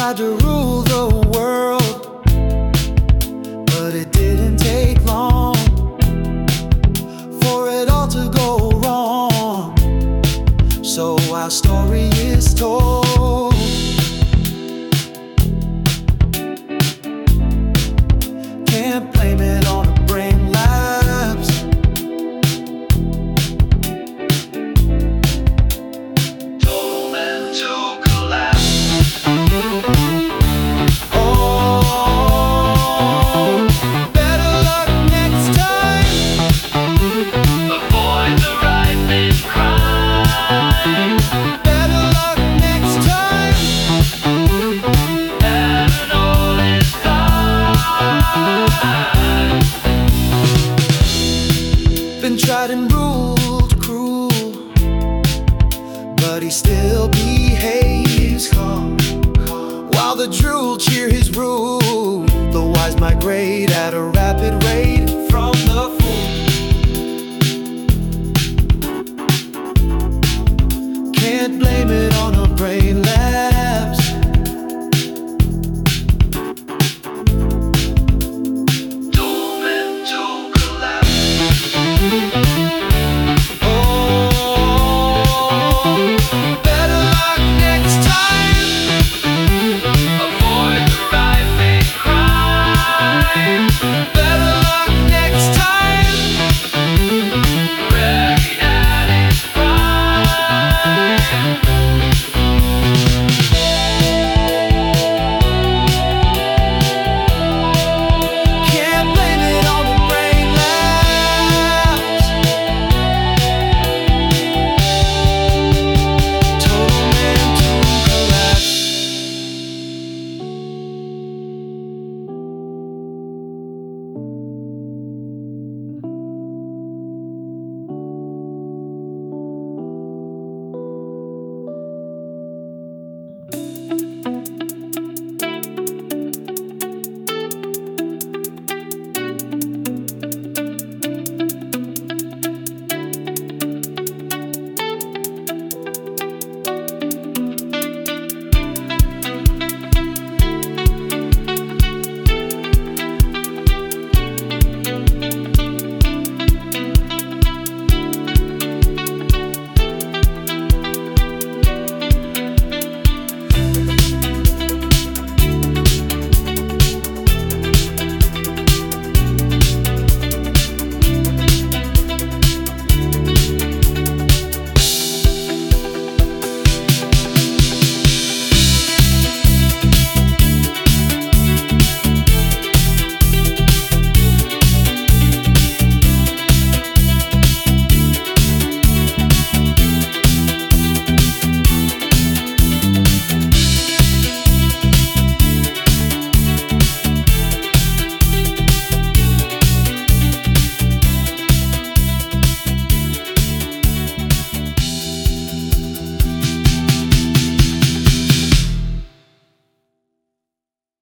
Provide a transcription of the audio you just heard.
tried to rule the world, but it didn't take long for it all to go wrong. So our story is told. Can't blame it on a brain lapse. Total mental collapse. Oh, better luck next time. Avoid the right crime. Better luck next time. Heaven all is kind. Been tried and ruled cruel, but he still behaves calm. While the drool cheer his rule, the wise migrate at a rapid rate from the fool. Can't blame it